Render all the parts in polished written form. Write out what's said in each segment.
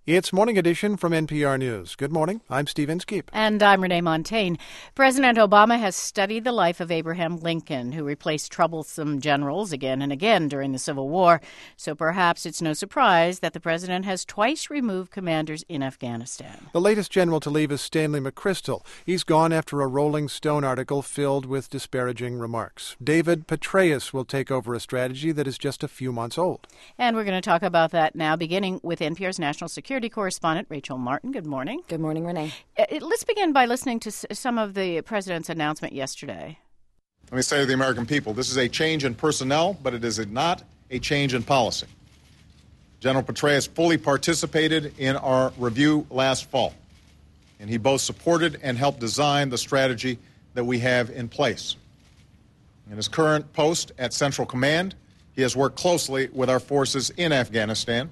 It's Morning Edition from NPR News. Good morning. I'm Steve Inskeep. And I'm Renee Montagne. President Obama has studied the life of Abraham Lincoln, who replaced troublesome generals again and again during the Civil War. So perhaps it's no surprise that the president has twice removed commanders in Afghanistan. The latest general to leave is Stanley McChrystal. He's gone after a Rolling Stone article filled with disparaging remarks. David Petraeus will take over a strategy that is just a few months old. And we're going to talk about that now, beginning with NPR's national security correspondent Rachel Martin. Good morning. Good morning, Renee. Let's begin by listening to some of the president's announcement yesterday. Let me say to the American people, this is a change in personnel, but it is not a change in policy. General Petraeus fully participated in our review last fall, and he both supported and helped design the strategy that we have in place. In his current post at Central Command, he has worked closely with our forces in Afghanistan.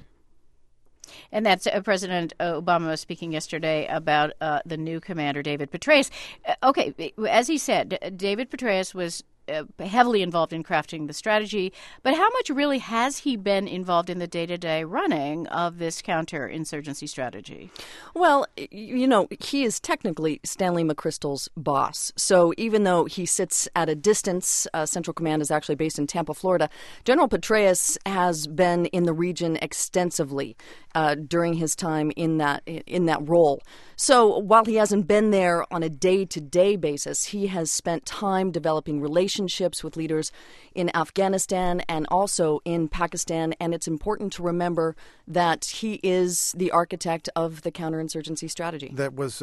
And that's President Obama speaking yesterday about the new commander, David Petraeus. Okay, as he said, David Petraeus was heavily involved in crafting the strategy. But how much really has he been involved in the day-to-day running of this counterinsurgency strategy? Well, you know, he is technically Stanley McChrystal's boss. So even though he sits at a distance, Central Command is actually based in Tampa, Florida, General Petraeus has been in the region extensively during his time in that role. So while he hasn't been there on a day-to-day basis, he has spent time developing relationships with leaders in Afghanistan and also in Pakistan. And it's important to remember that he is the architect of the counterinsurgency strategy. That was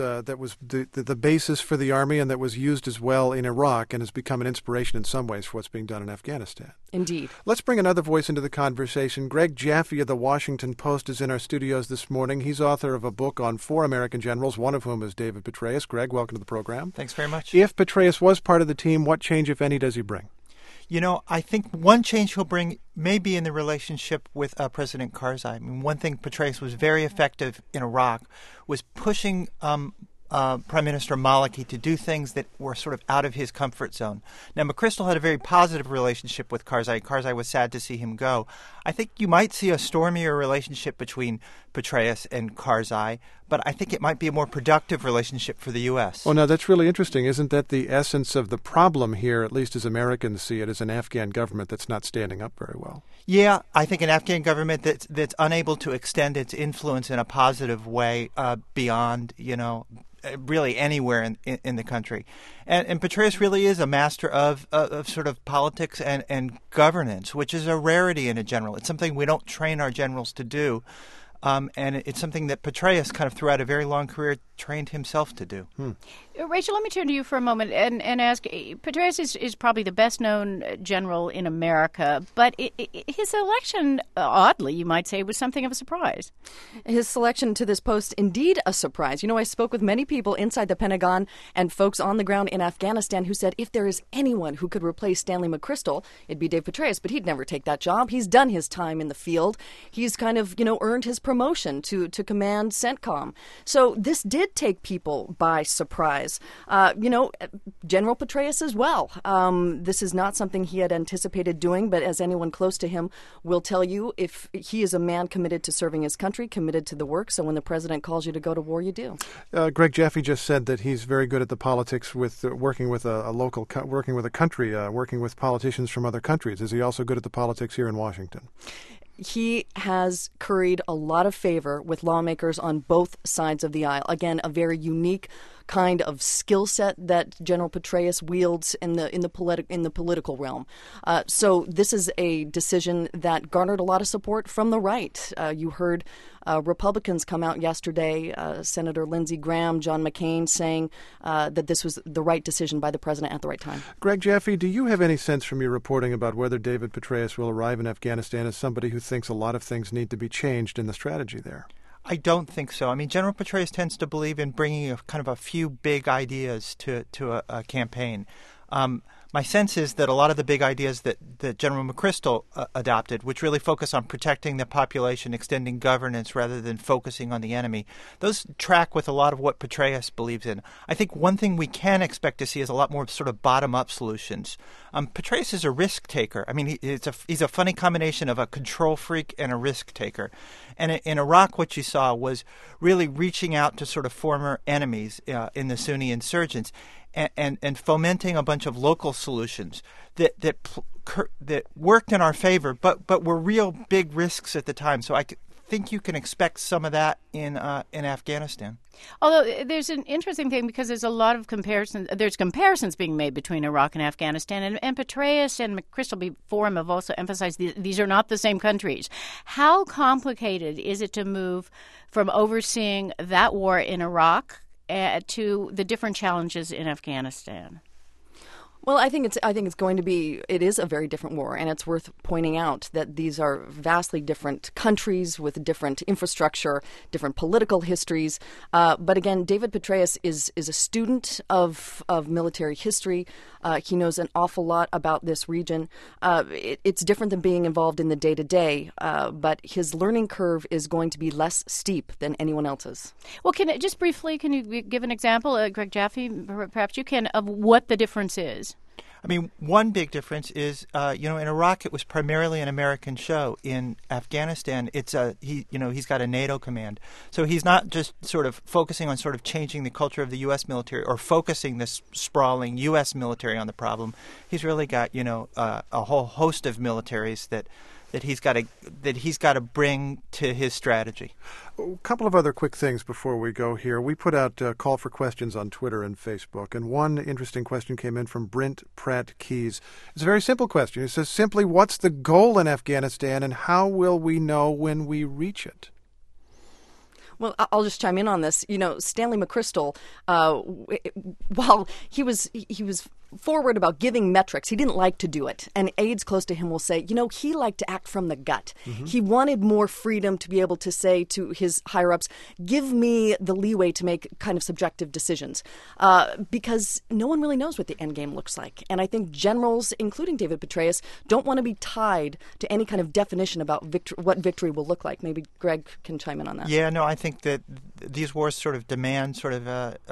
the basis for the Army, and that was used as well in Iraq and has become an inspiration in some ways for what's being done in Afghanistan. Indeed. Let's bring another voice into the conversation. Greg Jaffe of the Washington Post is in our studios this morning. He's author of a book on 4 American generals, one of whom is David Petraeus. Greg, welcome to the program. Thanks very much. If Petraeus was part of the team, what change, if any, does he bring? You know, I think one change he'll bring may be in the relationship with President Karzai. I mean, one thing Petraeus was very effective in Iraq was pushing Prime Minister Maliki to do things that were sort of out of his comfort zone. Now, McChrystal had a very positive relationship with Karzai. Karzai was sad to see him go. I think you might see a stormier relationship between Petraeus and Karzai, but I think it might be a more productive relationship for the U.S. Well, now, that's really interesting. Isn't that the essence of the problem here, at least as Americans see it, as an Afghan government that's not standing up very well? Yeah, I think an Afghan government that's unable to extend its influence in a positive way beyond, really anywhere in the country. And Petraeus really is a master of sort of politics and governance, which is a rarity in a general. It's something we don't train our generals to do. And it's something that Petraeus kind of throughout a very long career trained himself to do. Rachel, let me turn to you for a moment and ask, Petraeus is probably the best-known general in America, but his election, oddly, you might say, was something of a surprise. His selection to this post, indeed a surprise. You know, I spoke with many people inside the Pentagon and folks on the ground in Afghanistan who said if there is anyone who could replace Stanley McChrystal, it'd be Dave Petraeus, but he'd never take that job. He's done his time in the field. He's kind of, earned his promotion to command CENTCOM. So this did take people by surprise. General Petraeus as well. This is not something he had anticipated doing, but as anyone close to him will tell you, if he is a man committed to serving his country, committed to the work, so when the president calls you to go to war, you do. Greg Jaffe just said that he's very good at the politics with working with working with a country, working with politicians from other countries. Is he also good at the politics here in Washington? He has curried a lot of favor with lawmakers on both sides of the aisle. Again, a very unique kind of skill set that General Petraeus wields in the political realm. So this is a decision that garnered a lot of support from the right. You heard Republicans come out yesterday, Senator Lindsey Graham, John McCain, saying that this was the right decision by the president at the right time. Greg Jaffe, do you have any sense from your reporting about whether David Petraeus will arrive in Afghanistan as somebody who thinks a lot of things need to be changed in the strategy there? I don't think so. I mean, General Petraeus tends to believe in bringing a few big ideas to a campaign. my sense is that a lot of the big ideas that General McChrystal adopted, which really focus on protecting the population, extending governance rather than focusing on the enemy, those track with a lot of what Petraeus believes in. I think one thing we can expect to see is a lot more sort of bottom-up solutions. Petraeus is a risk taker. I mean, he's a funny combination of a control freak and a risk taker. And in Iraq, what you saw was really reaching out to sort of former enemies in the Sunni insurgents and fomenting a bunch of local solutions that worked in our favor, but were real big risks at the time. So I think you can expect some of that in Afghanistan. Although there's an interesting thing because there's a lot of comparisons. There's comparisons being made between Iraq and Afghanistan, and Petraeus and McChrystal before him have also emphasized these are not the same countries. How complicated is it to move from overseeing that war in Iraq to the different challenges in Afghanistan? Well, I think it's going to be. It is a very different war, and it's worth pointing out that these are vastly different countries with different infrastructure, different political histories. But again, David Petraeus is a student of military history. He knows an awful lot about this region. It's different than being involved in the day-to-day, but his learning curve is going to be less steep than anyone else's. Well, can you give an example, Greg Jaffe, perhaps you can, of what the difference is? I mean, one big difference is, in Iraq it was primarily an American show. In Afghanistan, he's got a NATO command, so he's not just sort of focusing on sort of changing the culture of the U.S. military or focusing this sprawling U.S. military on the problem. He's really got a whole host of militaries that he's got to bring to his strategy. A couple of other quick things before we go here. We put out a call for questions on Twitter and Facebook, and one interesting question came in from Brent Pratt Keys. It's a very simple question. It says simply, what's the goal in Afghanistan, and how will we know when we reach it? Well, I'll just chime in on this. Stanley McChrystal, while he was forward about giving metrics, he didn't like to do it. And aides close to him will say, he liked to act from the gut. Mm-hmm. He wanted more freedom to be able to say to his higher-ups, give me the leeway to make kind of subjective decisions. Because no one really knows what the end game looks like. And I think generals, including David Petraeus, don't want to be tied to any kind of definition about what victory will look like. Maybe Greg can chime in on that. Yeah, no, I think that these wars sort of demand sort of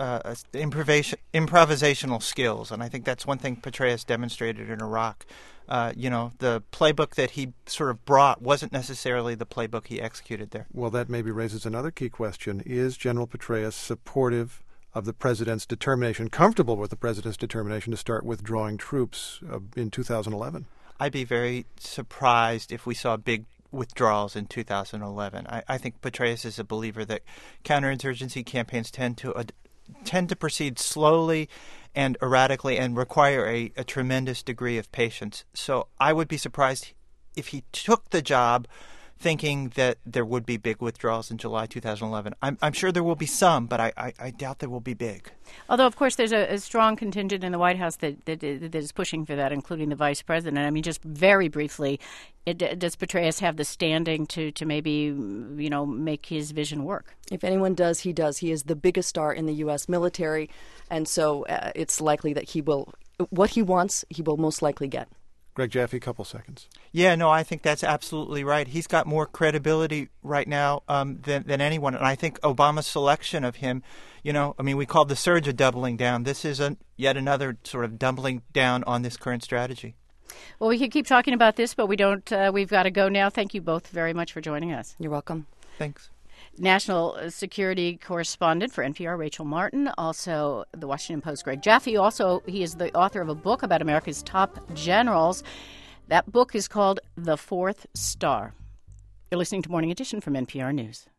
improvisational skills, and I think that's one thing Petraeus demonstrated in Iraq. The playbook that he sort of brought wasn't necessarily the playbook he executed there. Well, that maybe raises another key question. Is General Petraeus supportive of the president's determination, comfortable with the president's determination to start withdrawing troops in 2011? I'd be very surprised if we saw big withdrawals in 2011. I think Petraeus is a believer that counterinsurgency campaigns tend to proceed slowly and erratically and require a tremendous degree of patience. So I would be surprised if he took the job thinking that there would be big withdrawals in July 2011. I'm sure there will be some, but I doubt there will be big. Although, of course, there's a strong contingent in the White House that is pushing for that, including the vice president. I mean, just very briefly, does Petraeus have the standing to maybe, make his vision work? If anyone does, he does. He is the biggest star in the U.S. military, and so it's likely that what he wants, he will most likely get. Greg Jaffe, couple seconds. Yeah, no, I think that's absolutely right. He's got more credibility right now than anyone. And I think Obama's selection of him, we called the surge a doubling down. This is yet another sort of doubling down on this current strategy. Well, we could keep talking about this, but we don't. We've got to go now. Thank you both very much for joining us. You're welcome. Thanks. National security correspondent for NPR, Rachel Martin. Also, the Washington Post, Greg Jaffe. Also, he is the author of a book about America's top generals. That book is called The Fourth Star. You're listening to Morning Edition from NPR News.